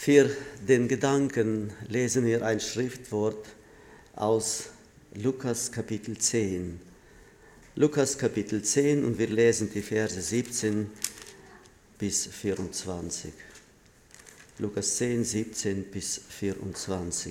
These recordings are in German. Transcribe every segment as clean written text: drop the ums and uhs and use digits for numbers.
Für den Gedanken lesen wir ein Schriftwort aus Lukas Kapitel 10. Lukas Kapitel 10 und wir lesen die Verse 17 bis 24. Lukas 10, 17 bis 24.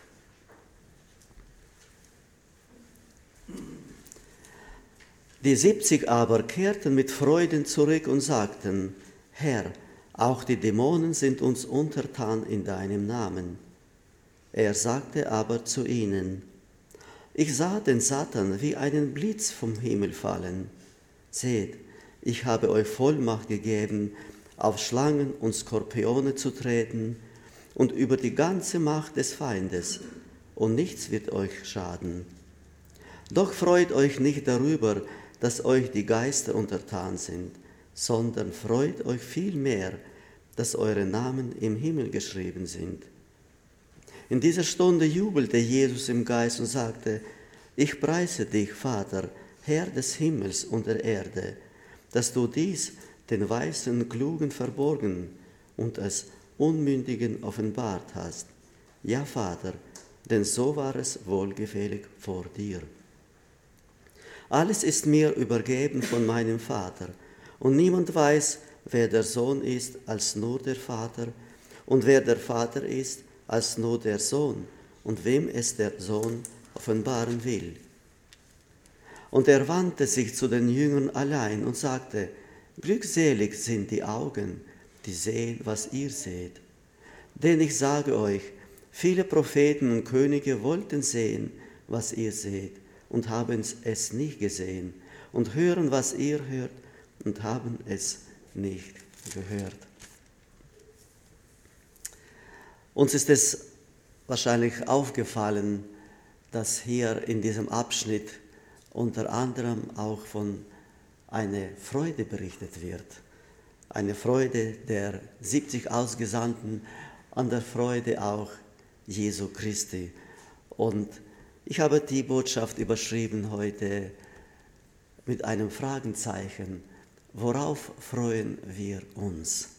Die 70 aber kehrten mit Freuden zurück und sagten: Herr, auch die Dämonen sind uns untertan in deinem Namen. Er sagte aber zu ihnen: Ich sah den Satan wie einen Blitz vom Himmel fallen. Seht, ich habe euch Vollmacht gegeben, auf Schlangen und Skorpione zu treten und über die ganze Macht des Feindes, und nichts wird euch schaden. Doch freut euch nicht darüber, dass euch die Geister untertan sind, sondern freut euch vielmehr, dass eure Namen im Himmel geschrieben sind. In dieser Stunde jubelte Jesus im Geist und sagte: Ich preise dich, Vater, Herr des Himmels und der Erde, dass du dies den Weisen und Klugen verborgen und es Unmündigen offenbart hast. Ja, Vater, denn so war es wohlgefällig vor dir. Alles ist mir übergeben von meinem Vater, und niemand weiß, wer der Sohn ist, als nur der Vater, und wer der Vater ist, als nur der Sohn, und wem es der Sohn offenbaren will. Und er wandte sich zu den Jüngern allein und sagte: Glückselig sind die Augen, die sehen, was ihr seht. Denn ich sage euch, viele Propheten und Könige wollten sehen, was ihr seht, und haben es nicht gesehen, und hören, was ihr hört, und haben es nicht gehört. Uns ist es wahrscheinlich aufgefallen, dass hier in diesem Abschnitt unter anderem auch von einer Freude berichtet wird. Eine Freude der 70 Ausgesandten an der Freude auch Jesu Christi. Und ich habe die Botschaft überschrieben heute mit einem Fragezeichen: Worauf freuen wir uns?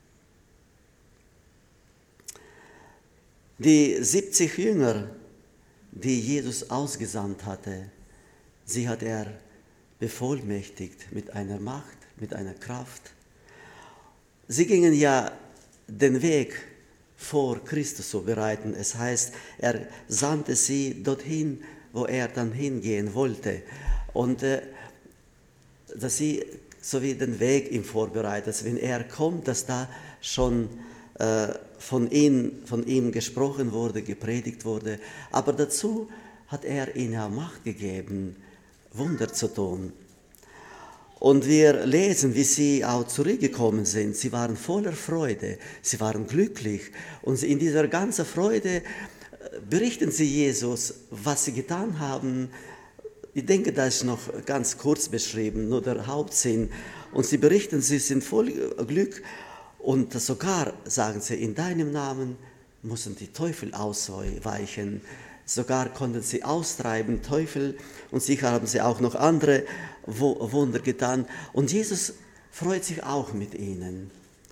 Die 70 Jünger, die Jesus ausgesandt hatte, sie hat er bevollmächtigt mit einer Macht, mit einer Kraft. Sie gingen ja den Weg vor Christus zu bereiten. Es heißt, er sandte sie dorthin, wo er dann hingehen wollte. Und dass sie so wie den Weg ihm vorbereitet, dass wenn er kommt, dass da schon von ihm gesprochen wurde, gepredigt wurde. Aber dazu hat er ihnen auch Macht gegeben, Wunder zu tun. Und wir lesen, wie sie auch zurückgekommen sind. Sie waren voller Freude, sie waren glücklich. Und in dieser ganzen Freude berichten sie Jesus, was sie getan haben. Ich denke, das ist noch ganz kurz beschrieben, nur der Hauptsinn. Und sie berichten, sie sind voll Glück. Und sogar, sagen sie, in deinem Namen mussten die Teufel ausweichen. Sogar konnten sie austreiben, Teufel, und sicher haben sie auch noch andere Wunder getan. Und Jesus freut sich auch mit ihnen.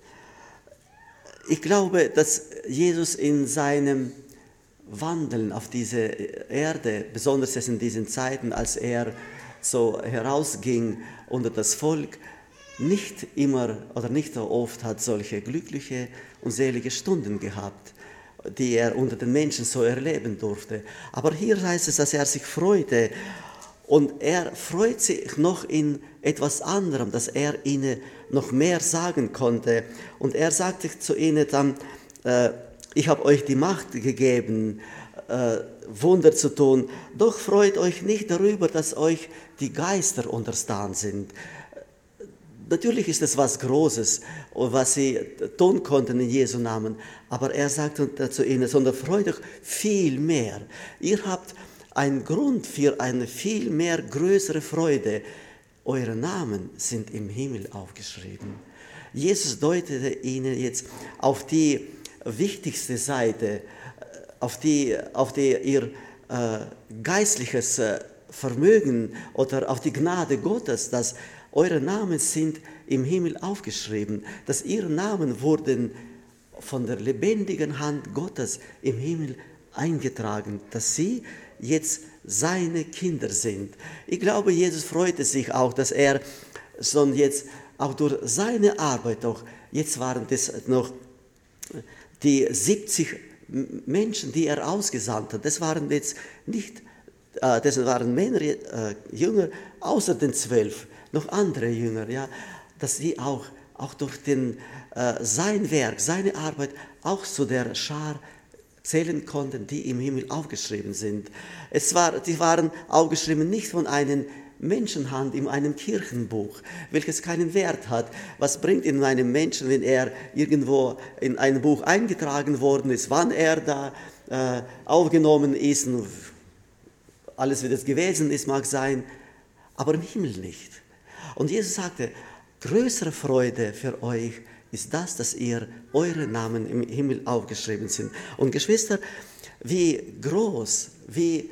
Ich glaube, dass Jesus in seinem Wandeln auf diese Erde, besonders in diesen Zeiten, als er so herausging unter das Volk, nicht immer oder nicht so oft hat solche glückliche und selige Stunden gehabt, die er unter den Menschen so erleben durfte. Aber hier heißt es, dass er sich freute, und er freut sich noch in etwas anderem, dass er ihnen noch mehr sagen konnte. Und er sagte zu ihnen dann: Ich habe euch die Macht gegeben, Wunder zu tun, doch freut euch nicht darüber, dass euch die Geister untertan sind. Natürlich ist es was Großes, was sie tun konnten in Jesu Namen, aber er sagt zu ihnen, sondern freut euch viel mehr. Ihr habt einen Grund für eine viel mehr größere Freude. Eure Namen sind im Himmel aufgeschrieben. Jesus deutete ihnen jetzt auf die wichtigste Seite, auf die ihr geistliches Vermögen oder auf die Gnade Gottes, dass eure Namen sind im Himmel aufgeschrieben, dass ihre Namen wurden von der lebendigen Hand Gottes im Himmel eingetragen, dass sie jetzt seine Kinder sind. Ich glaube, Jesus freute sich auch, dass er schon jetzt auch durch seine Arbeit, auch jetzt waren das noch die 70 Menschen, die er ausgesandt hat. Das waren jetzt nicht, das waren Männer, Jünger, außer den 12, noch andere Jünger, ja, dass sie auch durch sein Werk, seine Arbeit auch zu der Schar zählen konnten, die im Himmel aufgeschrieben sind. Die waren aufgeschrieben nicht von einer Menschenhand in einem Kirchenbuch, welches keinen Wert hat. Was bringt in einem Menschen, wenn er irgendwo in ein Buch eingetragen worden ist, wann er da aufgenommen ist, und alles, wie das gewesen ist, mag sein, aber im Himmel nicht. Und Jesus sagte, größere Freude für euch ist das, dass eure Namen im Himmel aufgeschrieben sind. Und Geschwister, wie groß, wie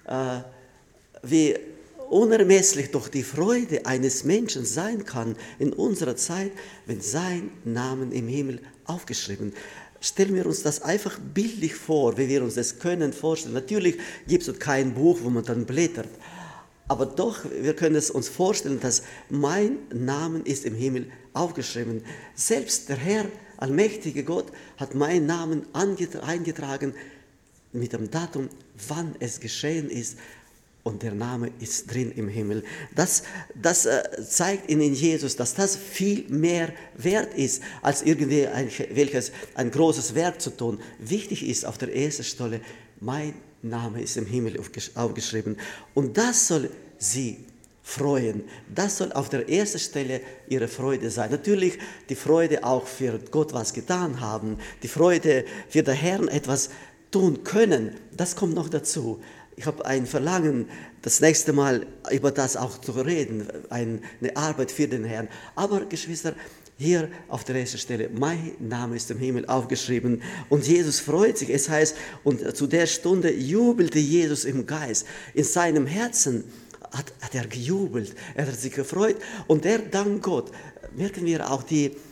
unermesslich doch die Freude eines Menschen sein kann in unserer Zeit, wenn sein Name im Himmel aufgeschrieben ist. Stellen wir uns das einfach bildlich vor, wie wir uns das können vorstellen. Natürlich gibt es kein Buch, wo man dann blättert. Aber doch, wir können es uns vorstellen, dass mein Name ist im Himmel aufgeschrieben. Selbst der Herr, allmächtige Gott, hat meinen Namen eingetragen mit dem Datum, wann es geschehen ist. Und der Name ist drin im Himmel. Das zeigt in Jesus, dass das viel mehr wert ist, als irgendwie ein großes Werk zu tun. Wichtig ist auf der ersten Stelle, mein Name ist im Himmel aufgeschrieben. Und das soll sie freuen. Das soll auf der ersten Stelle ihre Freude sein. Natürlich die Freude auch für Gott was getan haben. Die Freude für den Herrn etwas tun können. Das kommt noch dazu. Ich habe ein Verlangen, das nächste Mal über das auch zu reden. Eine Arbeit für den Herrn. Aber Geschwister, hier auf der ersten Stelle, mein Name ist im Himmel aufgeschrieben und Jesus freut sich. Es heißt, und zu der Stunde jubelte Jesus im Geist. In seinem Herzen hat er gejubelt, er hat sich gefreut und er dank Gott. Merken wir auch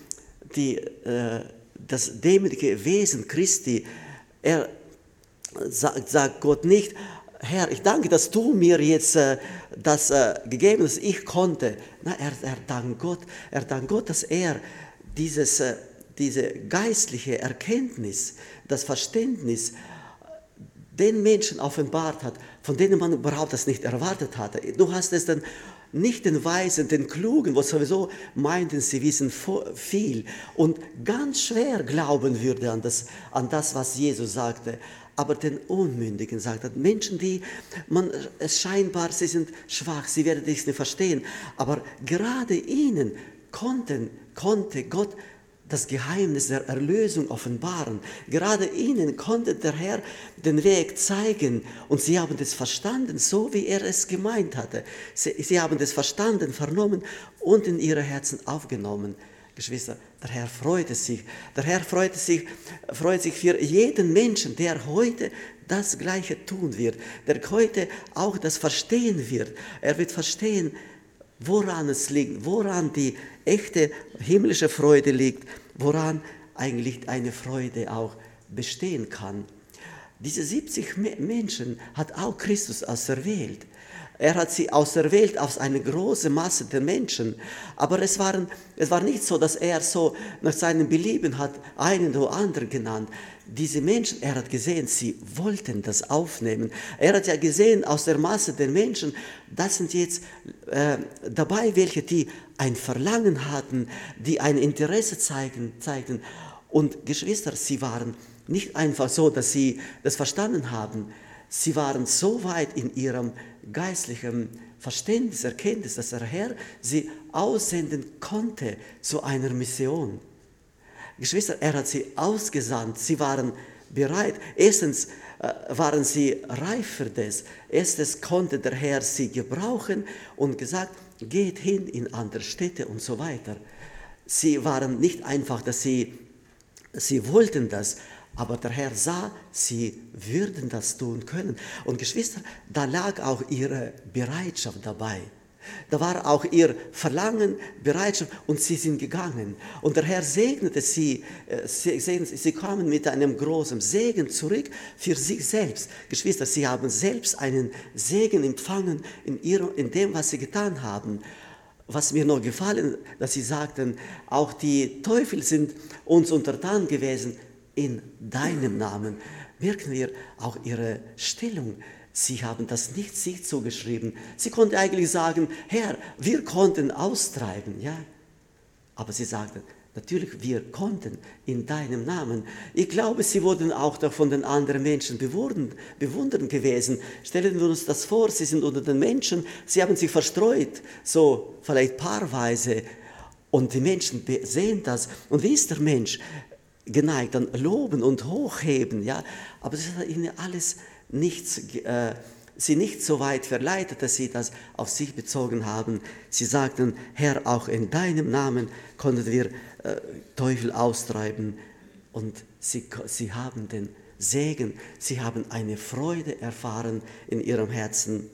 das demütige Wesen Christi. Er sagt Gott nicht, Herr, ich danke, dass du mir jetzt das gegeben hast, ich konnte. Na, er dankt Gott, dass er diese geistliche Erkenntnis, das Verständnis den Menschen offenbart hat, von denen man überhaupt das nicht erwartet hatte. Du hast es dann nicht den Weisen, den Klugen, wo sowieso meinten, sie wissen viel und ganz schwer glauben würde an das, was Jesus sagte. Aber den Unmündigen sagt er, Menschen, sie sind schwach, sie werden dies nicht verstehen. Aber gerade ihnen konnte Gott das Geheimnis der Erlösung offenbaren. Gerade ihnen konnte der Herr den Weg zeigen und sie haben das verstanden, so wie er es gemeint hatte. Sie haben das verstanden, vernommen und in ihre Herzen aufgenommen. Geschwister, der Herr freute sich. Der Herr freut sich für jeden Menschen, der heute das Gleiche tun wird, der heute auch das verstehen wird. Er wird verstehen, woran es liegt, woran die echte himmlische Freude liegt, woran eigentlich eine Freude auch bestehen kann. Diese 70 Menschen hat auch Christus auserwählt. Er hat sie auserwählt aus einer großen Masse der Menschen. Aber es war nicht so, dass er so nach seinem Belieben hat einen oder anderen genannt. Diese Menschen, er hat gesehen, sie wollten das aufnehmen. Er hat ja gesehen, aus der Masse der Menschen, das sind jetzt dabei welche, die ein Verlangen hatten, die ein Interesse zeigten. Und Geschwister, sie waren nicht einfach so, dass sie das verstanden haben. Sie waren so weit in ihrem geistlichen Verständnis, Erkenntnis, dass der Herr sie aussenden konnte zu einer Mission. Geschwister, er hat sie ausgesandt, sie waren bereit. Erstens waren sie reif für das. Erstens konnte der Herr sie gebrauchen und gesagt, geht hin in andere Städte und so weiter. Sie waren nicht einfach, dass sie wollten das, aber der Herr sah, sie würden das tun können. Und Geschwister, da lag auch ihre Bereitschaft dabei. Da war auch ihr Verlangen, Bereitschaft und sie sind gegangen. Und der Herr segnete sie, sie kamen mit einem großen Segen zurück für sich selbst. Geschwister, sie haben selbst einen Segen empfangen in dem, was sie getan haben. Was mir noch gefallen, dass sie sagten, auch die Teufel sind uns untertan gewesen in deinem Namen. Merken wir auch ihre Stellung. Sie haben das nicht sich zugeschrieben. Sie konnten eigentlich sagen, Herr, wir konnten austreiben, ja. Aber sie sagten, natürlich, wir konnten in deinem Namen. Ich glaube, sie wurden auch von den anderen Menschen bewundert gewesen. Stellen wir uns das vor, sie sind unter den Menschen, sie haben sich verstreut, so vielleicht paarweise. Und die Menschen sehen das. Und wie ist der Mensch geneigt? Dann loben und hochheben, ja. Aber das ist ihnen alles sie nicht so weit verleitet, dass sie das auf sich bezogen haben. Sie sagten, Herr, auch in deinem Namen konnten wir Teufel austreiben. Und sie haben den Segen, sie haben eine Freude erfahren in ihrem Herzen.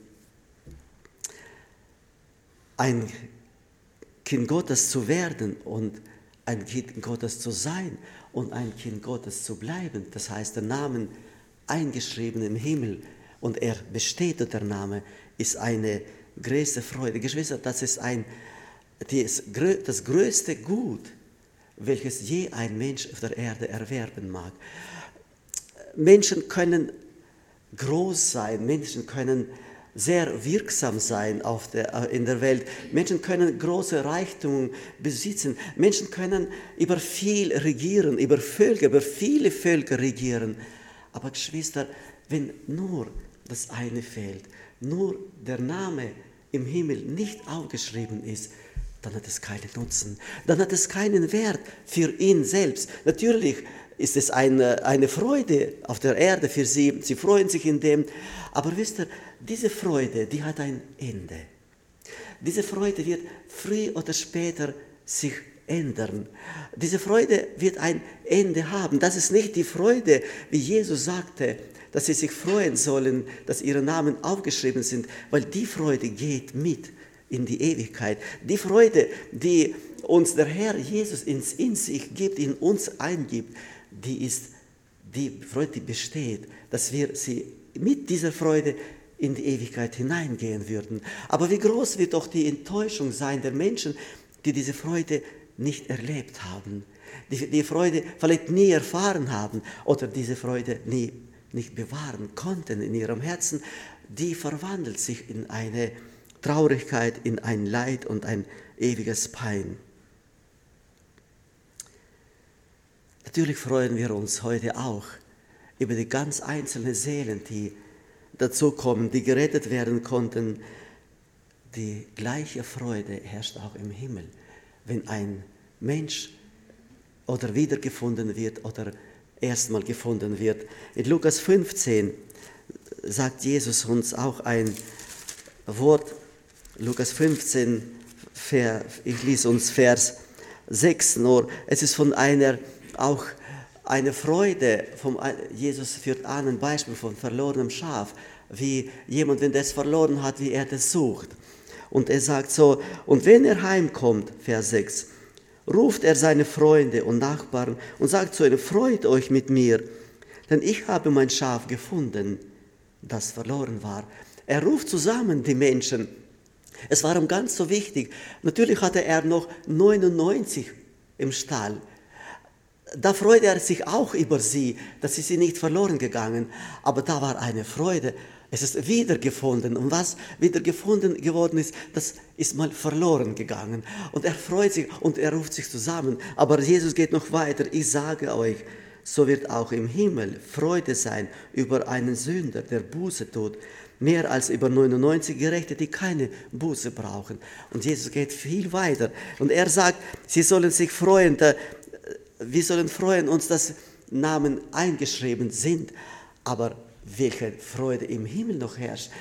Ein Kind Gottes zu werden und ein Kind Gottes zu sein und ein Kind Gottes zu bleiben, das heißt, der Name eingeschrieben im Himmel und er besteht, der Name, ist eine größte Freude. Geschwister, das ist das größte Gut, welches je ein Mensch auf der Erde erwerben mag. Menschen können groß sein, Menschen können sehr wirksam sein in der Welt. Menschen können große Reichtum besitzen. Menschen können über viel regieren, über viele Völker regieren. Aber Geschwister, wenn nur das eine fehlt, nur der Name im Himmel nicht aufgeschrieben ist, dann hat es keinen Nutzen, dann hat es keinen Wert für ihn selbst. Natürlich ist es eine Freude auf der Erde für sie, sie freuen sich in dem, aber wisst ihr, diese Freude, die hat ein Ende. Diese Freude wird früh oder später sich ändern. Diese Freude wird ein Ende haben. Das ist nicht die Freude, wie Jesus sagte, dass sie sich freuen sollen, dass ihre Namen aufgeschrieben sind, weil die Freude geht mit in die Ewigkeit. Die Freude, die uns der Herr Jesus in sich gibt, in uns eingibt, die ist die Freude, die besteht, dass wir sie mit dieser Freude in die Ewigkeit hineingehen würden. Aber wie groß wird doch die Enttäuschung sein der Menschen, die diese Freude nicht erlebt haben, die Freude vielleicht nie erfahren haben oder diese Freude nicht bewahren konnten in ihrem Herzen, die verwandelt sich in eine Traurigkeit, in ein Leid und ein ewiges Pein. Natürlich freuen wir uns heute auch über die ganz einzelnen Seelen, die dazukommen, die gerettet werden konnten. Die gleiche Freude herrscht auch im Himmel, wenn ein Mensch oder wiedergefunden wird oder erstmal gefunden wird. In Lukas 15 sagt Jesus uns auch ein Wort, Lukas 15, ich lese uns Vers 6 nur. Es ist von auch eine Freude, Jesus führt an ein Beispiel von verlorenem Schaf, wie jemand, wenn der es verloren hat, wie er das sucht. Und er sagt so, und wenn er heimkommt, Vers 6, ruft er seine Freunde und Nachbarn und sagt zu ihnen, freut euch mit mir, denn ich habe mein Schaf gefunden, das verloren war. Er ruft zusammen die Menschen. Es war ihm ganz so wichtig. Natürlich hatte er noch 99 im Stall. Da freute er sich auch über sie, dass sie nicht verloren gegangen. Aber da war eine Freude. Es ist wiedergefunden. Und was wiedergefunden geworden ist, das ist mal verloren gegangen. Und er freut sich und er ruft sich zusammen. Aber Jesus geht noch weiter. Ich sage euch, so wird auch im Himmel Freude sein über einen Sünder, der Buße tut, mehr als über 99 Gerechte, die keine Buße brauchen. Und Jesus geht viel weiter. Und er sagt, sie sollen sich freuen, wir sollen freuen uns, dass Namen eingeschrieben sind. Aber welche Freude im Himmel noch herrscht.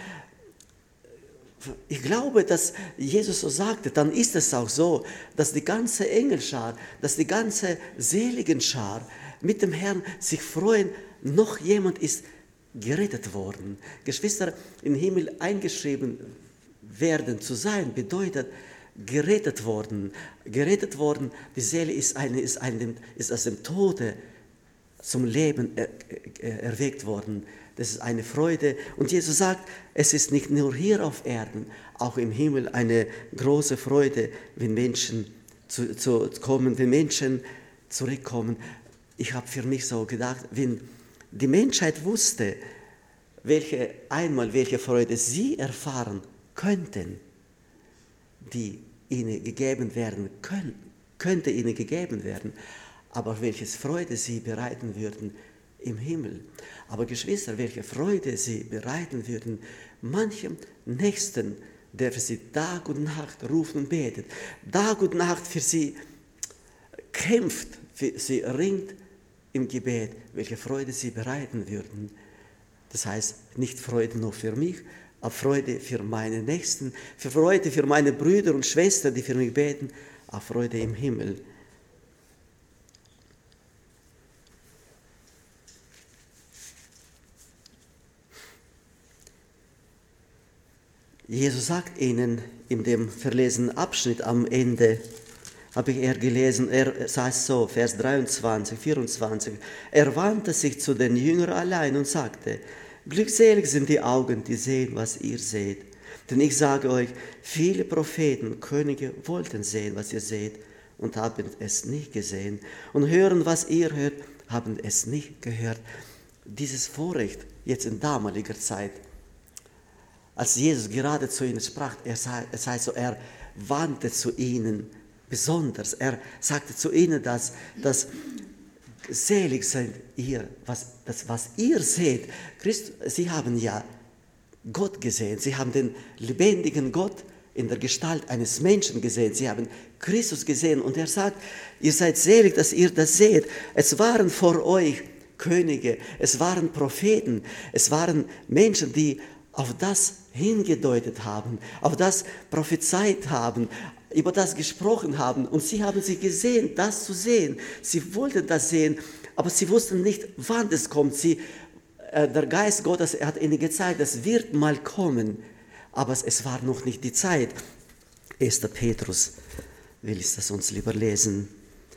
Ich glaube, dass Jesus so sagte, dann ist es auch so, dass die ganze Engelschar, dass die ganze Seligenschar mit dem Herrn sich freuen, noch jemand ist gerettet worden. Geschwister, im Himmel eingeschrieben werden zu sein bedeutet gerettet worden. Gerettet worden, die Seele ist aus dem Tode zum Leben erweckt worden. Das ist eine Freude. Und Jesus sagt, es ist nicht nur hier auf Erden, auch im Himmel eine große Freude, wenn Menschen wenn Menschen zurückkommen. Ich habe für mich so gedacht, wenn die Menschheit wusste, welche Freude sie erfahren könnten, die ihnen gegeben werden könnte ihnen gegeben werden, aber welche Freude sie bereiten würden im Himmel. Aber Geschwister, welche Freude sie bereiten würden, manchem Nächsten, der für sie Tag und Nacht ruft und betet, Tag und Nacht für sie kämpft, für sie ringt im Gebet, welche Freude sie bereiten würden. Das heißt, nicht Freude nur für mich, aber Freude für meine Nächsten, für Freude für meine Brüder und Schwestern, die für mich beten, aber Freude im Himmel. Jesus sagt ihnen in dem verlesenen Abschnitt am Ende, habe ich gelesen, er sagt so, Vers 23, 24, er wandte sich zu den Jüngern allein und sagte, glückselig sind die Augen, die sehen, was ihr seht. Denn ich sage euch, viele Propheten und Könige wollten sehen, was ihr seht, und haben es nicht gesehen. Und hören, was ihr hört, haben es nicht gehört. Dieses Vorrecht, jetzt in damaliger Zeit, als Jesus gerade zu ihnen sprach, er wandte zu ihnen besonders. Er sagte zu ihnen, dass selig seid ihr, was ihr seht. Sie haben ja Gott gesehen. Sie haben den lebendigen Gott in der Gestalt eines Menschen gesehen. Sie haben Christus gesehen. Und er sagt, ihr seid selig, dass ihr das seht. Es waren vor euch Könige, es waren Propheten, es waren Menschen, die auf das hingedeutet haben, auf das prophezeit haben, über das gesprochen haben. Und sie haben sie gesehen, das zu sehen. Sie wollten das sehen, aber sie wussten nicht, wann es kommt. Der Geist Gottes hat ihnen gezeigt, es wird mal kommen, aber es war noch nicht die Zeit. 1. Petrus will ich das uns lieber lesen.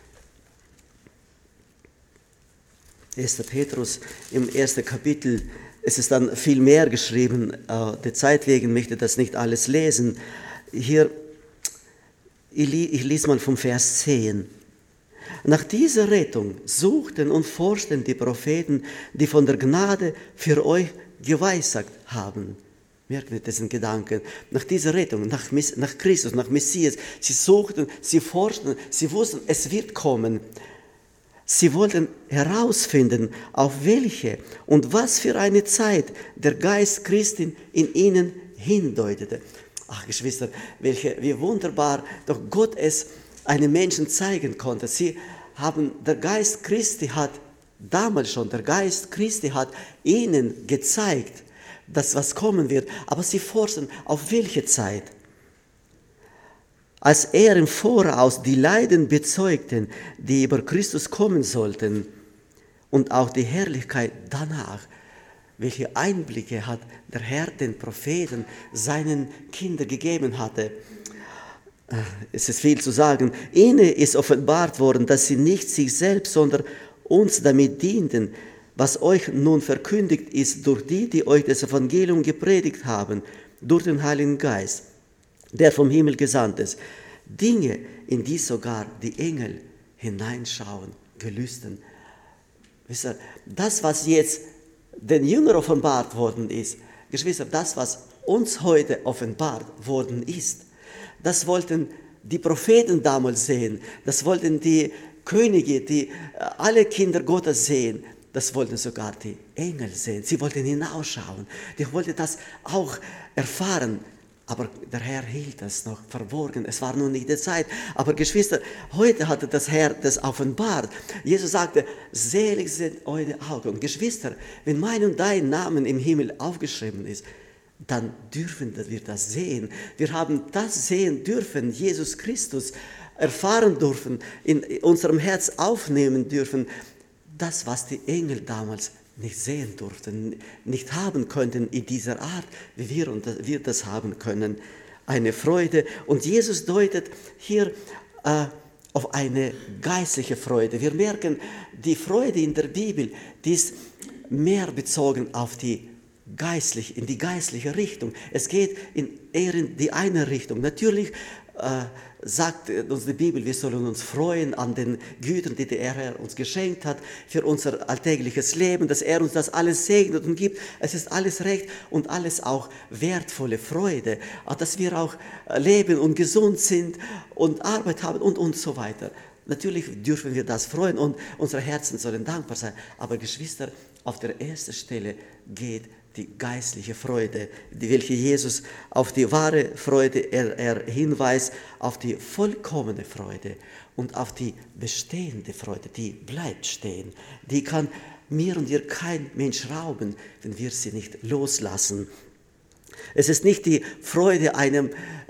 1. Petrus im 1. Kapitel, es ist dann viel mehr geschrieben, der Zeit wegen möchte ich das nicht alles lesen. Hier, ich lese mal vom Vers 10. Nach dieser Rettung suchten und forschten die Propheten, die von der Gnade für euch geweissagt haben. Merkt ihr diesen Gedanken? Nach dieser Rettung, nach Christus, nach Messias, sie suchten, sie forschten, sie wussten, es wird kommen. Sie wollten herausfinden, auf welche und was für eine Zeit der Geist Christi in ihnen hindeutete. Ach Geschwister, wie wunderbar doch Gott es einem Menschen zeigen konnte. Der Geist Christi hat ihnen gezeigt, dass was kommen wird, aber sie forschen, auf welche Zeit. Als er im Voraus die Leiden bezeugten, die über Christus kommen sollten, und auch die Herrlichkeit danach, welche Einblicke hat der Herr den Propheten seinen Kindern gegeben hatte. Es ist viel zu sagen. Ihnen ist offenbart worden, dass sie nicht sich selbst, sondern uns damit dienten, was euch nun verkündigt ist durch die euch das Evangelium gepredigt haben, durch den Heiligen Geist, der vom Himmel gesandt ist. Dinge, in die sogar die Engel hineinschauen, gelüsten. Wisst ihr, das, was jetzt den Jüngern offenbart worden ist, Geschwister, das, was uns heute offenbart worden ist, das wollten die Propheten damals sehen, das wollten die Könige, alle Kinder Gottes sehen, das wollten sogar die Engel sehen. Sie wollten hinausschauen, die wollten das auch erfahren. Aber der Herr hielt das noch verborgen. Es war nun nicht die Zeit. Aber Geschwister, heute hatte das Herr das offenbart. Jesus sagte, selig sind eure Augen. Und Geschwister, wenn mein und dein Name im Himmel aufgeschrieben ist, dann dürfen wir das sehen. Wir haben das sehen dürfen, Jesus Christus erfahren dürfen, in unserem Herz aufnehmen dürfen. Das, was die Engel damals nicht sehen durften, nicht haben könnten in dieser Art, wie wir das haben können. eine Freude. Und Jesus deutet hier auf eine geistliche Freude. Wir merken, die Freude in der Bibel, die ist mehr bezogen auf in die geistliche Richtung. Es geht eher in die eine Richtung. Natürlich sagt uns die Bibel, wir sollen uns freuen an den Gütern, die der Herr uns geschenkt hat für unser alltägliches Leben, dass er uns das alles segnet und gibt. Es ist alles recht und alles auch wertvolle Freude, dass wir auch leben und gesund sind und Arbeit haben und so weiter. Natürlich dürfen wir das freuen und unsere Herzen sollen dankbar sein. Aber Geschwister, auf der ersten Stelle geht die geistliche Freude, welche Jesus auf die wahre Freude, er hinweist auf die vollkommene Freude und auf die bestehende Freude, die bleibt stehen. Die kann mir und dir kein Mensch rauben, wenn wir sie nicht loslassen. Es ist nicht die Freude einem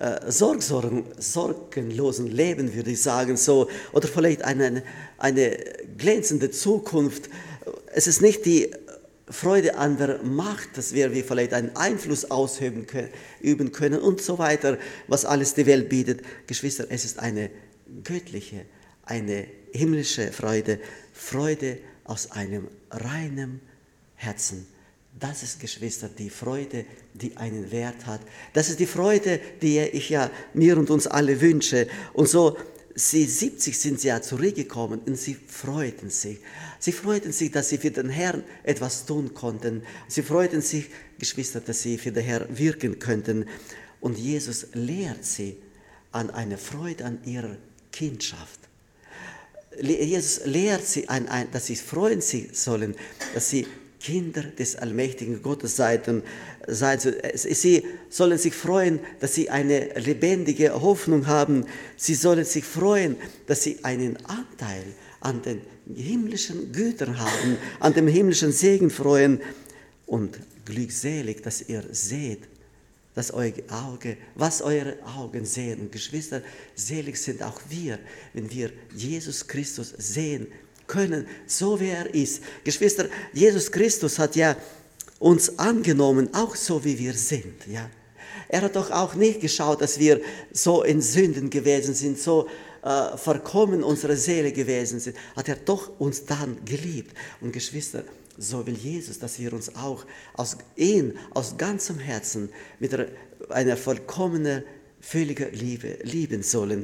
sorgenlosen Leben, würde ich sagen, so, oder vielleicht eine glänzende Zukunft. Es ist nicht die Freude an der Macht, dass wir vielleicht einen Einfluss ausüben können und so weiter, was alles die Welt bietet. Geschwister, es ist eine göttliche, eine himmlische Freude, Freude aus einem reinen Herzen. Das ist, Geschwister, die Freude, die einen Wert hat. Das ist die Freude, die ich ja mir und uns alle wünsche. Und so, 70 sind sie ja zurückgekommen und sie freuten sich. Sie freuten sich, dass sie für den Herrn etwas tun konnten. Sie freuten sich, Geschwister, dass sie für den Herrn wirken könnten. Und Jesus lehrt sie an eine Freude an ihrer Kindschaft. Jesus lehrt sie, dass sie freuen sollen, dass sie Kinder des allmächtigen Gottes seien. Sie sollen sich freuen, dass sie eine lebendige Hoffnung haben. Sie sollen sich freuen, dass sie einen Anteil an den himmlischen Gütern haben, an dem himmlischen Segen freuen. Und glückselig, dass ihr seht, was eure Augen sehen. Und Geschwister, selig sind auch wir, wenn wir Jesus Christus sehen können, so wie er ist. Geschwister, Jesus Christus hat ja uns angenommen, auch so wie wir sind. Ja? Er hat doch auch nicht geschaut, dass wir so in Sünden gewesen sind, so verkommen unsere Seele gewesen sind. Hat er doch uns dann geliebt. Und Geschwister, so will Jesus, dass wir uns auch aus ganzem Herzen mit einer vollkommenen, völligen Liebe lieben sollen.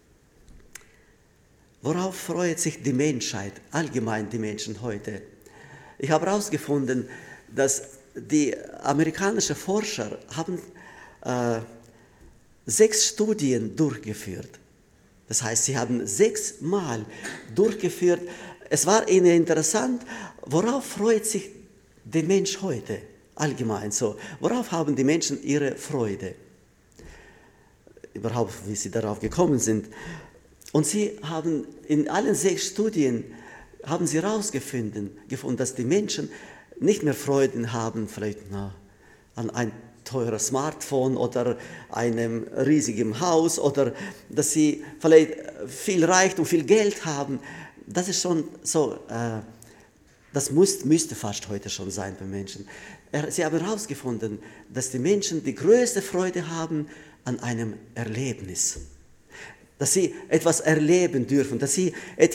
Worauf freut sich die Menschheit, allgemein die Menschen heute? Ich habe herausgefunden, dass die amerikanischen Forscher haben 6 Studien durchgeführt. Das heißt, sie haben 6 Mal durchgeführt. Es war ihnen interessant, worauf freut sich der Mensch heute, allgemein so. Worauf haben die Menschen ihre Freude? Überhaupt, wie sie darauf gekommen sind. Und sie haben in allen 6 Studien haben sie herausgefunden, dass die Menschen nicht mehr Freuden haben, vielleicht an ein teures Smartphone oder einem riesigen Haus oder dass sie vielleicht viel Reichtum, viel Geld haben. Das ist schon so, das müsste fast heute schon sein bei Menschen. Sie haben herausgefunden, dass die Menschen die größte Freude haben an einem Erlebnis. Dass sie etwas erleben dürfen, dass sie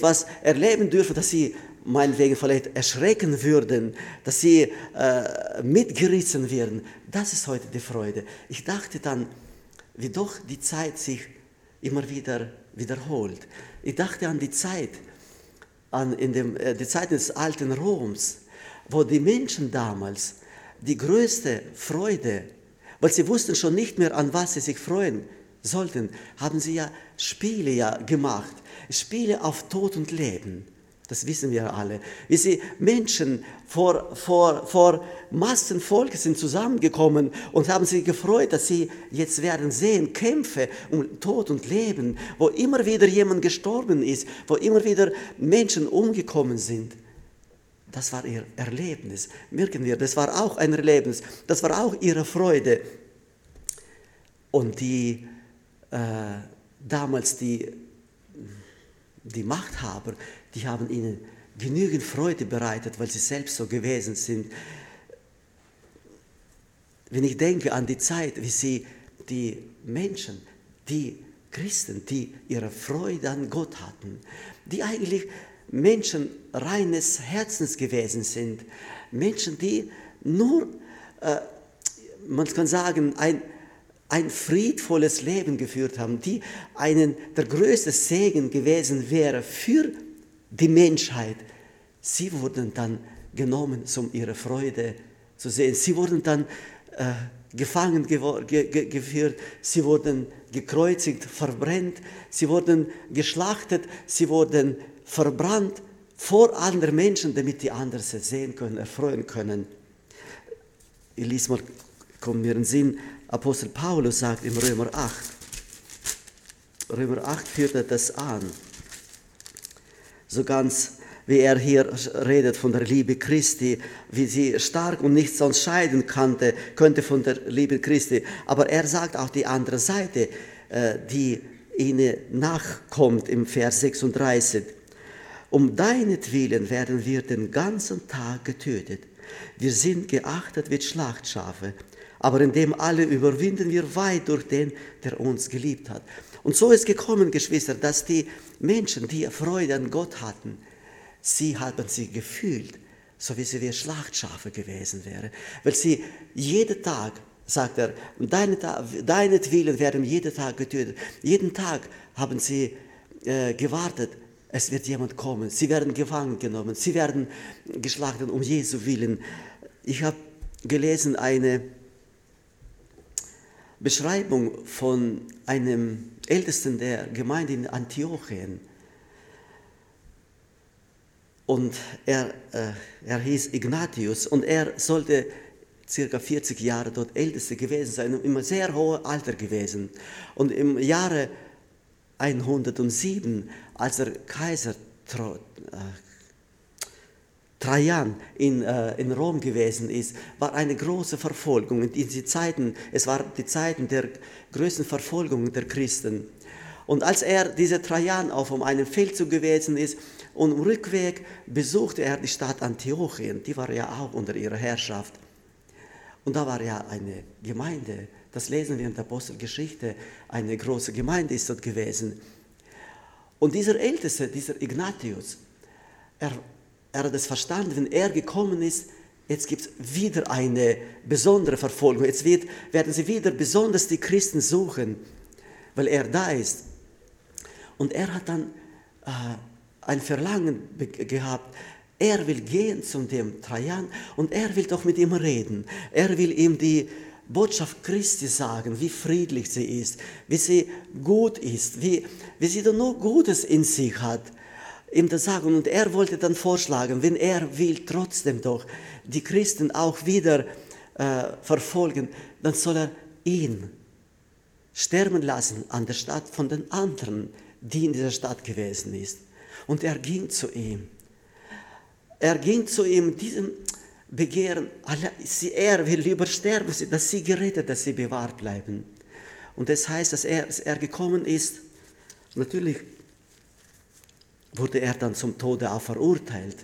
meinetwegen vielleicht erschrecken würden, dass sie mitgerissen werden. Das ist heute die Freude. Ich dachte dann, wie doch die Zeit sich immer wieder wiederholt. Ich dachte an die Zeit, die Zeit des alten Roms, wo die Menschen damals die größte Freude, weil sie wussten schon nicht mehr, an was sie sich freuen sollten, haben sie ja Spiele gemacht. Spiele auf Tod und Leben. Das wissen wir alle. Wie sie Menschen vor Massenvolk sind zusammengekommen und haben sich gefreut, dass sie jetzt werden sehen, Kämpfe um Tod und Leben, wo immer wieder jemand gestorben ist, wo immer wieder Menschen umgekommen sind. Das war ihr Erlebnis. Merken wir, das war auch ein Erlebnis. Das war auch ihre Freude. Und damals die Machthaber, die haben ihnen genügend Freude bereitet, weil sie selbst so gewesen sind. Wenn ich denke an die Zeit, wie sie die Menschen, die Christen, die ihre Freude an Gott hatten, die eigentlich Menschen reines Herzens gewesen sind, Menschen, die nur, man kann sagen, ein friedvolles Leben geführt haben, die der größte Segen gewesen wäre für die Menschheit. Sie wurden dann genommen, um ihre Freude zu sehen. Sie wurden dann gefangen geführt, sie wurden gekreuzigt, verbrannt, sie wurden geschlachtet, sie wurden verbrannt vor anderen Menschen, damit die anderen es sehen können, erfreuen können. Ich lese mal, kommt mir in den Sinn, Apostel Paulus sagt im Römer 8 führt er das an, so ganz wie er hier redet von der Liebe Christi, wie sie stark und nichts sonst scheiden könnte von der Liebe Christi. Aber er sagt auch die andere Seite, die ihnen nachkommt im Vers 36. Um deinetwillen werden wir den ganzen Tag getötet. Wir sind geachtet wie Schlachtschafe, aber in dem alle überwinden wir weit durch den, der uns geliebt hat. Und so ist gekommen, Geschwister, dass die Menschen, die Freude an Gott hatten, sie haben sie gefühlt, so wie sie wie Schlachtschafe gewesen wären. Weil sie jeden Tag, sagt er, deinetwillen werden jeden Tag getötet. Jeden Tag haben sie gewartet, es wird jemand kommen. Sie werden gefangen genommen, sie werden geschlachtet um Jesu Willen. Ich habe gelesen eine Beschreibung von einem Ältesten der Gemeinde in Antiochien. Und er hieß Ignatius und er sollte circa 40 Jahre dort Ältester gewesen sein, im sehr hohen Alter gewesen. Und im Jahre 107, als der Kaiser Trajan in Rom gewesen ist, war eine große Verfolgung. Es waren die Zeiten der größten Verfolgung der Christen. Und als dieser Trajan auf einem Feldzug gewesen ist und im Rückweg besuchte er die Stadt Antiochien, die war ja auch unter ihrer Herrschaft. Und da war ja eine Gemeinde, das lesen wir in der Apostelgeschichte, eine große Gemeinde ist dort gewesen. Und dieser Älteste, dieser Ignatius, er hat es verstanden, wenn er gekommen ist, jetzt gibt es wieder eine besondere Verfolgung, jetzt werden sie wieder besonders die Christen suchen, weil er da ist. Und er hat dann ein Verlangen gehabt, er will gehen zu dem Trajan und er will doch mit ihm reden. Er will ihm die Botschaft Christi sagen, wie friedlich sie ist, wie sie gut ist, wie sie doch nur Gutes in sich hat. Ihm das sagen. Und er wollte dann vorschlagen, wenn er will trotzdem doch die Christen auch wieder verfolgen, dann soll er ihn sterben lassen an der Stadt von den anderen, die in dieser Stadt gewesen ist. Und er ging zu ihm. Er ging zu ihm, diesem Begehren, er will lieber sterben, dass sie gerettet, dass sie bewahrt bleiben. Und das heißt, dass er gekommen ist, natürlich wurde er dann zum Tode auch verurteilt.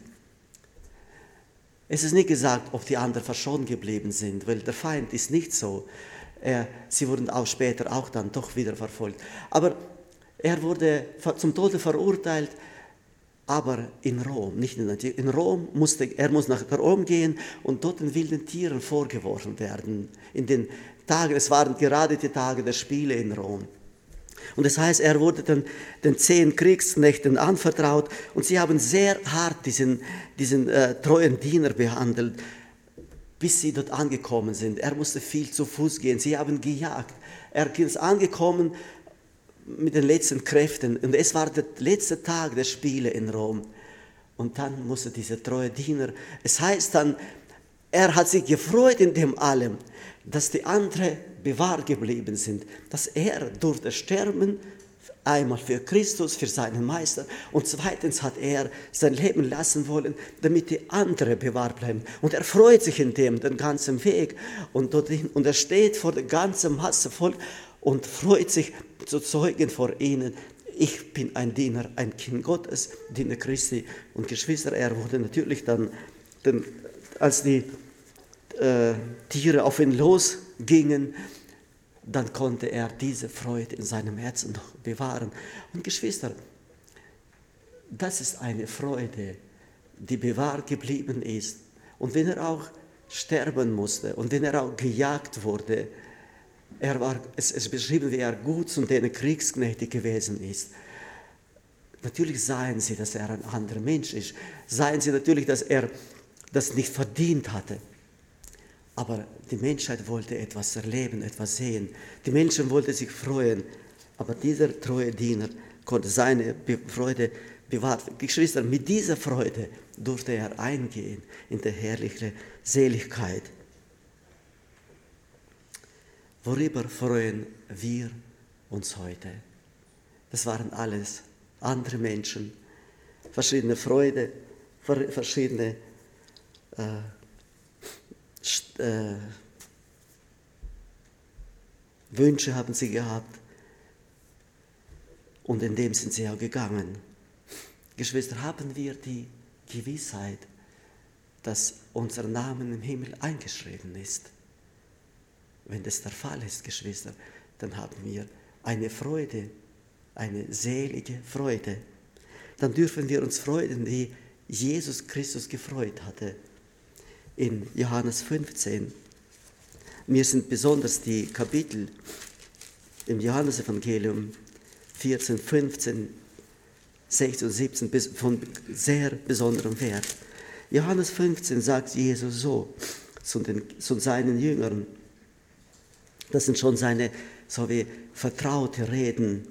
Es ist nicht gesagt, ob die anderen verschont geblieben sind, weil der Feind ist nicht so. Sie wurden auch später auch dann doch wieder verfolgt. Aber er wurde zum Tode verurteilt, aber in Rom, nicht in Antiochien. In Rom musste er nach Rom gehen und dort den wilden Tieren vorgeworfen werden. In den Tagen, es waren gerade die Tage der Spiele in Rom. Und das heißt, er wurde dann den 10 Kriegsknechten anvertraut und sie haben sehr hart diesen treuen Diener behandelt, bis sie dort angekommen sind. Er musste viel zu Fuß gehen, sie haben gejagt. Er ist angekommen mit den letzten Kräften und es war der letzte Tag der Spiele in Rom. Und dann musste dieser treue Diener, es heißt dann, er hat sich gefreut in dem allem, dass die anderen bewahrt geblieben sind, dass er durfte sterben, einmal für Christus, für seinen Meister und zweitens hat er sein Leben lassen wollen, damit die anderen bewahrt bleiben. Und er freut sich in dem, den ganzen Weg und er steht vor der ganzen Masse Volk und freut sich zu zeugen vor ihnen. Ich bin ein Diener, ein Kind Gottes, Diener Christi und Geschwister. Er wurde natürlich dann als die Tiere auf ihn losgingen, dann konnte er diese Freude in seinem Herzen noch bewahren. Und Geschwister, das ist eine Freude, die bewahrt geblieben ist. Und wenn er auch sterben musste und wenn er auch gejagt wurde, es ist beschrieben, wie er gut zu den Kriegsknechten gewesen ist. Natürlich sahen sie, dass er ein anderer Mensch ist. Sahen sie natürlich, dass er das nicht verdient hatte. Aber die Menschheit wollte etwas erleben, etwas sehen. Die Menschen wollten sich freuen. Aber dieser treue Diener konnte seine Freude bewahren. Geschwister, mit dieser Freude durfte er eingehen in die herrliche Seligkeit. Worüber freuen wir uns heute? Das waren alles andere Menschen, verschiedene Freude, verschiedene Wünsche haben sie gehabt und in dem sind sie auch gegangen. Geschwister, haben wir die Gewissheit, dass unser Name im Himmel eingeschrieben ist? Wenn das der Fall ist, Geschwister, dann haben wir eine Freude, eine selige Freude. Dann dürfen wir uns freuen, wie Jesus Christus gefreut hatte. In Johannes 15. Mir sind besonders die Kapitel im Johannesevangelium 14, 15, 16 und 17 von sehr besonderem Wert. Johannes 15 sagt Jesus so zu seinen Jüngern. Das sind schon seine so wie vertraute Reden.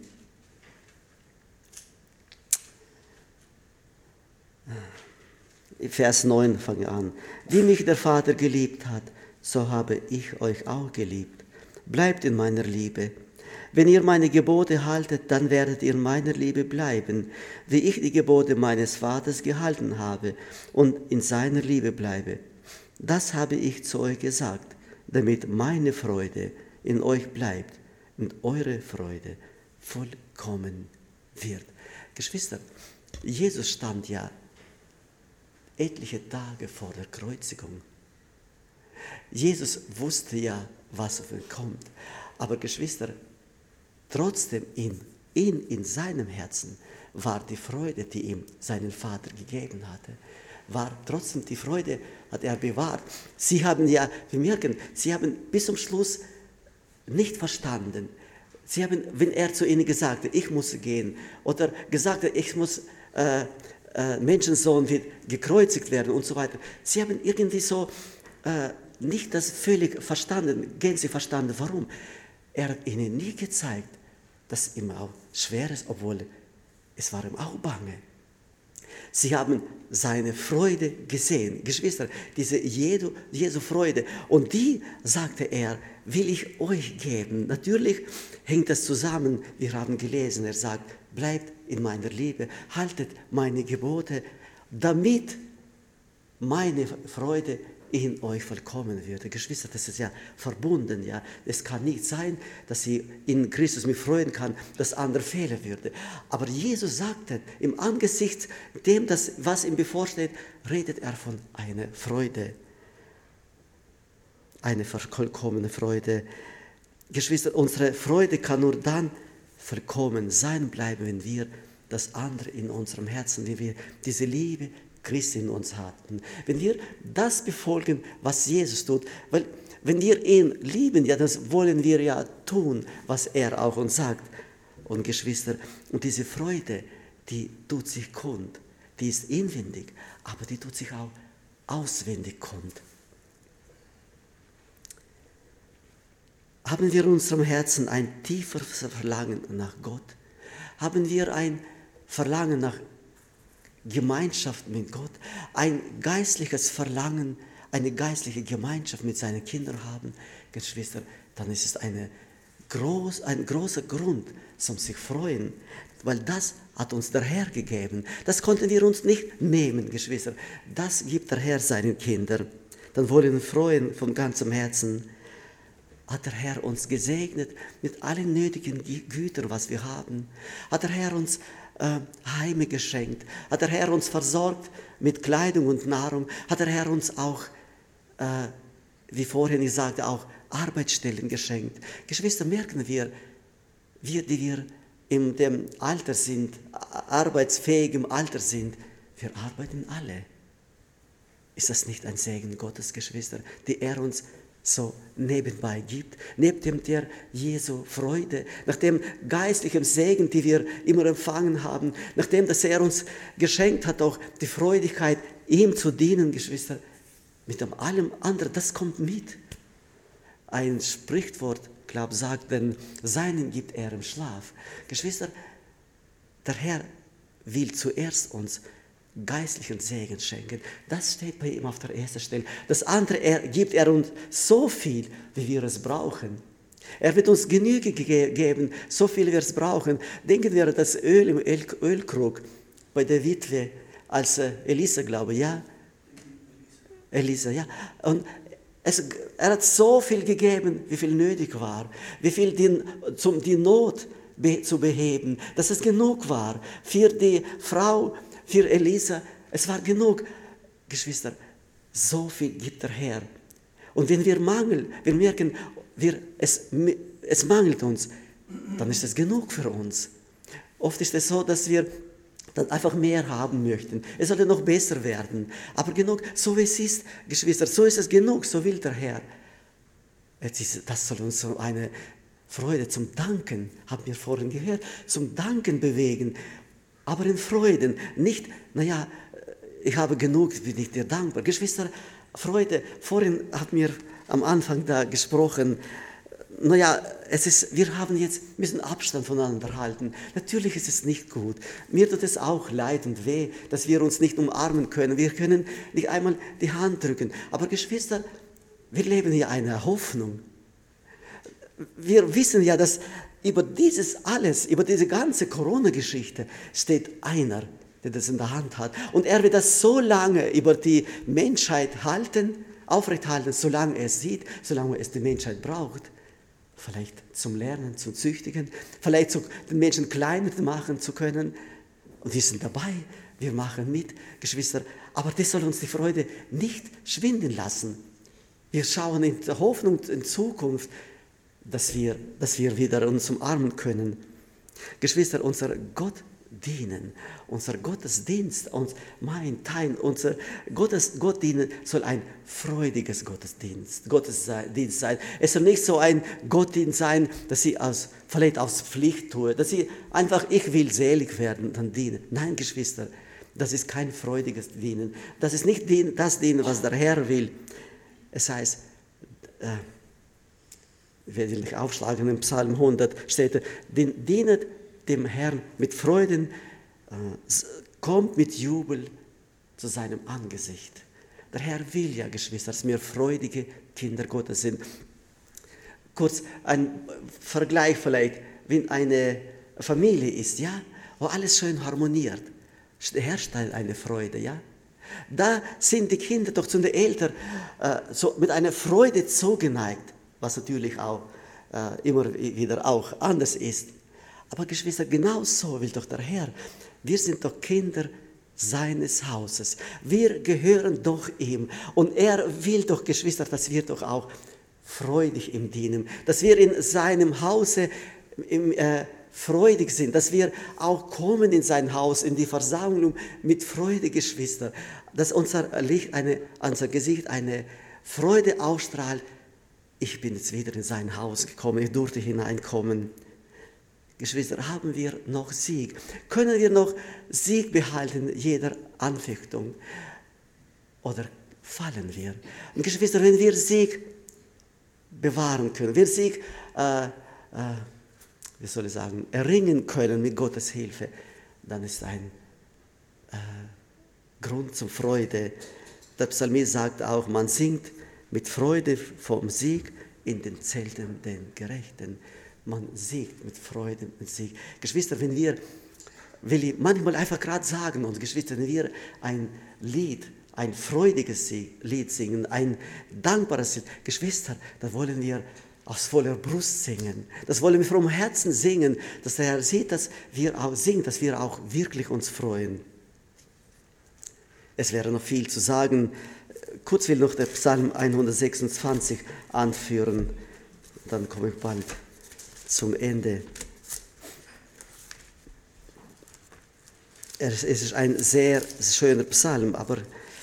Vers 9 fange an. Wie mich der Vater geliebt hat, so habe ich euch auch geliebt. Bleibt in meiner Liebe. Wenn ihr meine Gebote haltet, dann werdet ihr in meiner Liebe bleiben, wie ich die Gebote meines Vaters gehalten habe und in seiner Liebe bleibe. Das habe ich zu euch gesagt, damit meine Freude in euch bleibt und eure Freude vollkommen wird. Geschwister, Jesus stand ja etliche Tage vor der Kreuzigung. Jesus wusste ja, was auf ihn kommt. Aber Geschwister, trotzdem in seinem Herzen war die Freude, die ihm seinen Vater gegeben hatte, war trotzdem die Freude, hat er bewahrt. Sie haben ja, wir merken, sie haben bis zum Schluss nicht verstanden. Sie haben, wenn er zu ihnen gesagt hat, ich muss gehen, oder gesagt hat, ich muss Menschensohn wird gekreuzigt werden und so weiter. Sie haben irgendwie so nicht das völlig verstanden, gänzlich verstanden, warum. Er hat ihnen nie gezeigt, dass ihm auch schwer ist, obwohl es war ihm auch bange. Sie haben seine Freude gesehen. Geschwister, diese Jesu Freude. Und die, sagte er, will ich euch geben. Natürlich hängt das zusammen. Wir haben gelesen, er sagt, bleibt in meiner Liebe, haltet meine Gebote, damit meine Freude in euch vollkommen würde. Geschwister, das ist ja verbunden. Ja. Es kann nicht sein, dass sie in Christus mich freuen kann, dass andere fehlen würde. Aber Jesus sagte, im Angesicht dem, was ihm bevorsteht, redet er von einer Freude. Eine vollkommene Freude. Geschwister, unsere Freude kann nur dann vollkommen sein bleiben, wenn wir das andere in unserem Herzen, wenn wir diese Liebe Christi in uns hatten. Wenn wir das befolgen, was Jesus tut, weil wenn wir ihn lieben, ja, das wollen wir ja tun, was er auch uns sagt. Und Geschwister, und diese Freude, die tut sich kund, die ist inwendig, aber die tut sich auch auswendig kund. Haben wir in unserem Herzen ein tieferes Verlangen nach Gott? Haben wir ein Verlangen nach Gemeinschaft mit Gott, ein geistliches Verlangen, eine geistliche Gemeinschaft mit seinen Kindern haben, Geschwister, dann ist es ein großer Grund zum sich freuen, weil das hat uns der Herr gegeben. Das konnten wir uns nicht nehmen, Geschwister. Das gibt der Herr seinen Kindern. Dann wollen wir freuen von ganzem Herzen. Hat der Herr uns gesegnet mit allen nötigen Gütern, was wir haben? Hat der Herr uns Heime geschenkt? Hat der Herr uns versorgt mit Kleidung und Nahrung? Hat der Herr uns auch wie vorhin ich sagte, auch Arbeitsstellen geschenkt. Geschwister, merken wir, die wir in dem Alter sind, arbeitsfähigem Alter sind, wir arbeiten alle. Ist das nicht ein Segen Gottes, Geschwister, die er uns so nebenbei gibt, neben dem der Jesu Freude, nach dem geistlichen Segen, die wir immer empfangen haben, nachdem, dass er uns geschenkt hat, auch die Freudigkeit, ihm zu dienen, Geschwister, mit allem anderen, das kommt mit. Ein Sprichwort, glaube ich, sagt, den Seinen gibt er im Schlaf. Geschwister, der Herr will zuerst uns geistlichen Segen schenken. Das steht bei ihm auf der ersten Stelle. Das andere gibt er uns so viel, wie wir es brauchen. Er wird uns Genüge geben, so viel wir es brauchen. Denken wir an das Öl im Ölkrug bei der Witwe, als Elisa, glaube ich, ja? Elisa, ja. Und er hat so viel gegeben, wie viel nötig war, wie viel die Not zu beheben, dass es genug war für die Frau, für Elisa. Es war genug. Geschwister, so viel gibt der Herr. Und wenn wir merken, es mangelt uns, dann ist es genug für uns. Oft ist es so, dass wir dann einfach mehr haben möchten. Es sollte noch besser werden. Aber genug, so wie es ist, Geschwister, so ist es genug, so will der Herr. Das soll uns so eine Freude zum Danken, haben wir vorhin gehört, zum Danken bewegen. Aber in Freuden, nicht, ich habe genug, bin ich dir dankbar. Geschwister, Freude, vorhin hat mir am Anfang da gesprochen, wir müssen Abstand voneinander halten. Natürlich ist es nicht gut. Mir tut es auch leid und weh, dass wir uns nicht umarmen können. Wir können nicht einmal die Hand drücken. Aber Geschwister, wir leben hier eine Hoffnung. Wir wissen ja, dass über dieses alles, über diese ganze Corona-Geschichte steht einer, der das in der Hand hat. Und er wird das so lange über die Menschheit aufrechthalten, solange er es sieht, solange es die Menschheit braucht. Vielleicht zum Lernen, zum Züchtigen, vielleicht den Menschen kleiner machen zu können. Und wir sind dabei, wir machen mit, Geschwister. Aber das soll uns die Freude nicht schwinden lassen. Wir schauen in der Hoffnung in Zukunft, dass wir wieder uns umarmen können. Geschwister, unser Gott dienen, unser Gottesdienst, unser Gottdienen soll ein freudiges Gottesdienst sein. Es soll nicht so ein Gottdienst sein, dass ich vielleicht aus Pflicht tue, dass ich einfach, ich will selig werden, dann dienen. Nein, Geschwister, das ist kein freudiges Dienen. Das ist nicht das Dienen, was der Herr will. Es heißt, ich werde nicht aufschlagen, im Psalm 100 steht, dienet dem Herrn mit Freuden, kommt mit Jubel zu seinem Angesicht. Der Herr will ja, Geschwister, dass wir freudige Kinder Gottes sind. Kurz ein Vergleich vielleicht, wenn eine Familie ist, ja, wo alles schön harmoniert, herrscht eine Freude, ja. Da sind die Kinder doch zu den Eltern so mit einer Freude zugeneigt, was natürlich auch immer wieder auch anders ist. Aber Geschwister, genau so will doch der Herr. Wir sind doch Kinder seines Hauses. Wir gehören doch ihm. Und er will doch, Geschwister, dass wir doch auch freudig ihm dienen. Dass wir in seinem Hause freudig sind. Dass wir auch kommen in sein Haus, in die Versammlung mit Freude, Geschwister. Dass unser Gesicht eine Freude ausstrahlt. Ich bin jetzt wieder in sein Haus gekommen, ich durfte hineinkommen. Geschwister, haben wir noch Sieg? Können wir noch Sieg behalten in jeder Anfechtung? Oder fallen wir? Und Geschwister, wenn wir Sieg bewahren können, wir Sieg, erringen können mit Gottes Hilfe, dann ist ein Grund zur Freude. Der Psalmist sagt auch, man singt mit Freude vom Sieg in den Zelten den Gerechten. Man siegt mit Freude und Sieg. Geschwister, will ich manchmal einfach gerade sagen, und Geschwister, wenn wir ein Lied, ein freudiges Lied singen, ein dankbares Lied, Geschwister, da wollen wir aus voller Brust singen. Das wollen wir vom Herzen singen, dass der Herr sieht, dass wir auch singen, dass wir auch wirklich uns freuen. Es wäre noch viel zu sagen. kurz will noch der Psalm 126 anführen, dann komme ich bald zum Ende. Es ist ein sehr schöner Psalm, aber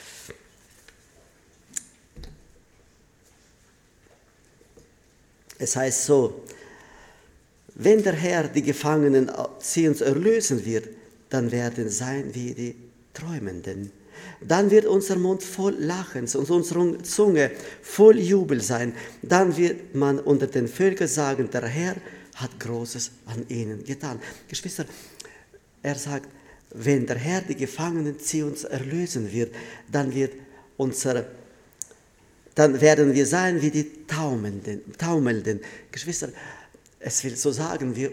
es heißt so: Wenn der Herr die Gefangenen Zions erlösen wird, dann werden sein wie die Träumenden. Dann wird unser Mund voll Lachens und unsere Zunge voll Jubel sein. Dann wird man unter den Völkern sagen, der Herr hat Großes an ihnen getan. Geschwister, er sagt, wenn der Herr die Gefangenen Zions erlösen wird, dann werden wir sein wie die Taumelnden. Geschwister, es will so sagen, wir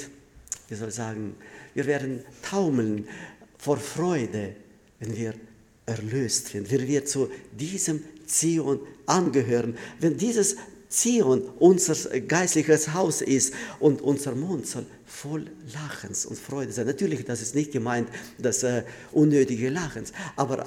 werden taumeln vor Freude, wenn wir erlöst werden, wenn wir zu diesem Zion angehören, wenn dieses Zion unser geistliches Haus ist und unser Mund soll voll Lachens und Freude sein. Natürlich, das ist nicht gemeint, das unnötige Lachens, aber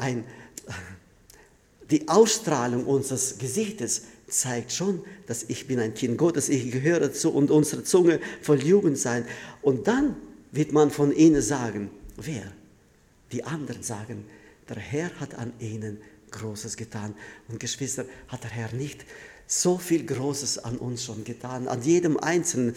die Ausstrahlung unseres Gesichtes zeigt schon, dass ich bin ein Kind Gottes, ich gehöre dazu und unsere Zunge voll Jugend sein. Und dann wird man von ihnen sagen, wer? Die anderen sagen, der Herr hat an ihnen Großes getan. Und Geschwister, hat der Herr nicht so viel Großes an uns schon getan, an jedem Einzelnen.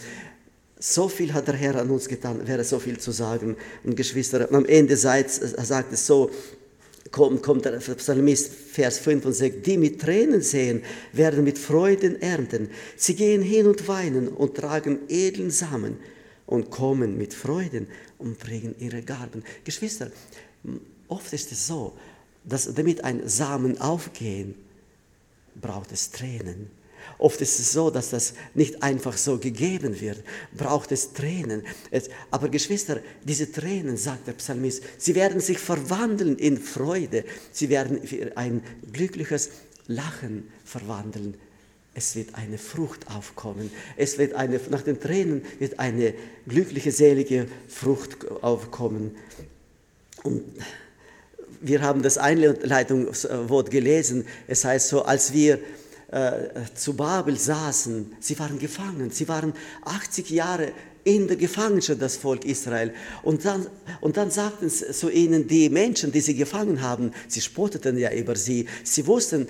So viel hat der Herr an uns getan, wäre so viel zu sagen. Und Geschwister, am Ende sagt es so, kommt der Psalmist, Vers 5 und sagt, die mit Tränen sehen, werden mit Freuden ernten. Sie gehen hin und weinen und tragen edlen Samen und kommen mit Freuden und bringen ihre Garben. Geschwister, oft ist es so, dass damit ein Samen aufgehen, braucht es Tränen. Oft ist es so, dass das nicht einfach so gegeben wird, braucht es Tränen. Aber Geschwister, diese Tränen, sagt der Psalmist, sie werden sich verwandeln in Freude. Sie werden in ein glückliches Lachen verwandeln. Es wird eine Frucht aufkommen. Nach den Tränen wird eine glückliche, selige Frucht aufkommen. Und wir haben das Einleitungswort gelesen. Es heißt so, als wir zu Babel saßen, sie waren gefangen, sie waren 80 Jahre in der Gefangenschaft, das Volk Israel. Und dann sagten zu ihnen die Menschen, die sie gefangen haben, sie spotteten ja über sie, sie wussten,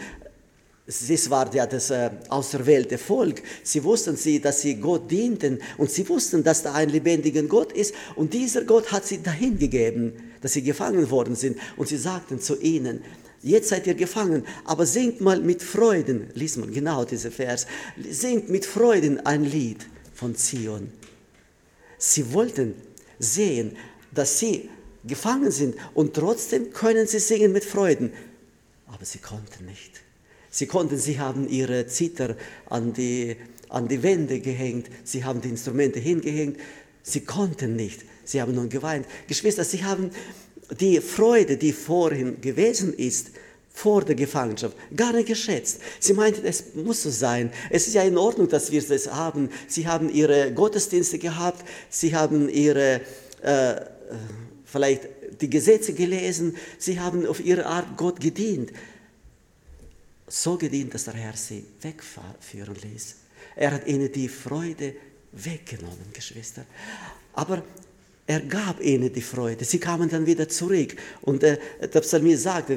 es war ja das auserwählte Volk, sie wussten, dass sie Gott dienten und sie wussten, dass da ein lebendiger Gott ist und dieser Gott hat sie dahin gegeben, dass sie gefangen worden sind und sie sagten zu ihnen, jetzt seid ihr gefangen, aber singt mal mit Freuden, lies mal genau diese Vers, singt mit Freuden ein Lied von Zion. Sie wollten sehen, dass sie gefangen sind und trotzdem können sie singen mit Freuden, aber sie konnten nicht. Sie haben ihre Zither an die Wände gehängt, sie haben die Instrumente hingehängt, sie konnten nicht, sie haben nun geweint. Geschwister, sie haben die Freude, die vorhin gewesen ist, vor der Gefangenschaft, gar nicht geschätzt. Sie meinten, es muss so sein. Es ist ja in Ordnung, dass wir das haben. Sie haben ihre Gottesdienste gehabt, sie haben vielleicht die Gesetze gelesen, sie haben auf ihre Art Gott gedient. So gedient, dass der Herr sie wegführen ließ. Er hat ihnen die Freude weggenommen, Geschwister. Aber er gab ihnen die Freude. Sie kamen dann wieder zurück. Und der Psalmist sagte,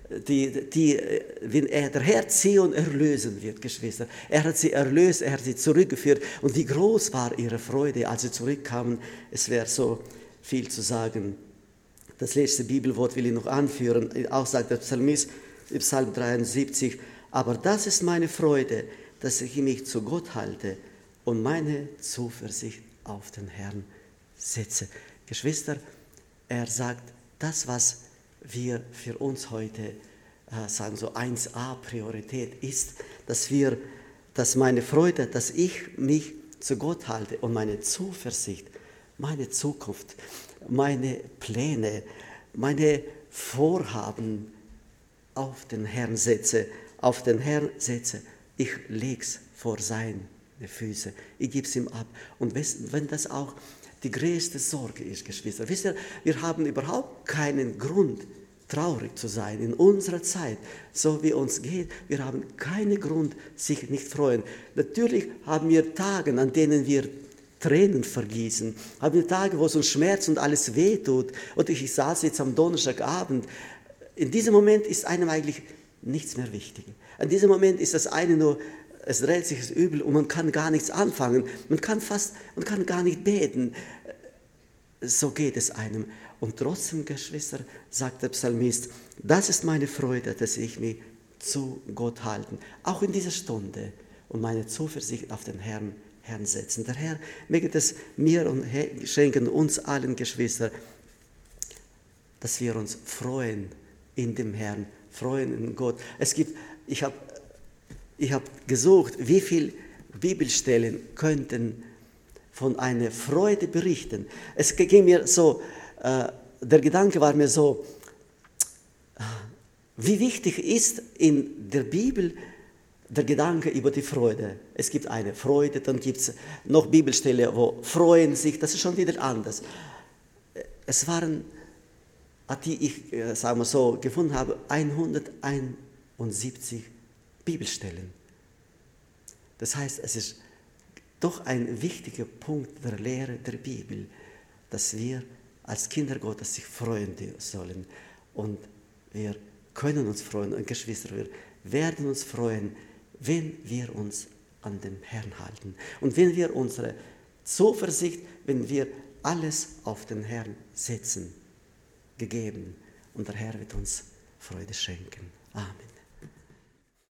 wenn der Herr Zion erlösen wird, Geschwister, er hat sie erlöst, er hat sie zurückgeführt. Und wie groß war ihre Freude, als sie zurückkamen. Es wäre so viel zu sagen. Das letzte Bibelwort will ich noch anführen. Auch sagt der Psalmist, im Psalm 73, aber das ist meine Freude, dass ich mich zu Gott halte und meine Zuversicht auf den Herrn setze. Geschwister, er sagt, das, was wir für uns heute sagen, so 1a Priorität ist, dass meine Freude, dass ich mich zu Gott halte und meine Zuversicht, meine Zukunft, meine Pläne, meine Vorhaben auf den Herrn setze. Ich leg's vor seine Füße. Ich gebe es ihm ab. Und wenn das auch die größte Sorge ist, Geschwister, wisst ihr, wir haben überhaupt keinen Grund, traurig zu sein in unserer Zeit, so wie uns geht. Wir haben keinen Grund, sich nicht freuen. Natürlich haben wir Tage, an denen wir Tränen vergießen, haben wir Tage, wo es uns schmerzt und alles wehtut. Und ich saß jetzt am Donnerstagabend. In diesem Moment ist einem eigentlich nichts mehr wichtig. In diesem Moment ist das eine nur, es dreht sich das Übel und man kann gar nichts anfangen. Man kann gar nicht beten. So geht es einem. Und trotzdem, Geschwister, sagt der Psalmist, das ist meine Freude, dass ich mich zu Gott halte, auch in dieser Stunde, und meine Zuversicht auf den Herrn setzen. Der Herr möge es mir und schenken uns allen, Geschwister, dass wir uns freuen in dem Herrn, freuen in Gott. Ich habe gesucht, wie viele Bibelstellen könnten von einer Freude berichten. Es ging mir so, der Gedanke war mir so, wie wichtig ist in der Bibel der Gedanke über die Freude. Es gibt eine Freude, dann gibt es noch Bibelstellen, wo freuen sich, das ist schon wieder anders. Es waren, die ich, sagen wir so, gefunden habe, 171 Bibelstellen. Das heißt, es ist doch ein wichtiger Punkt der Lehre der Bibel, dass wir als Kinder Gottes sich freuen sollen. Und wir können uns freuen, und Geschwister, wir werden uns freuen, wenn wir uns an den Herrn halten. Und wenn wir unsere Zuversicht, wenn wir alles auf den Herrn setzen, gegeben. Und der Herr wird uns Freude schenken. Amen.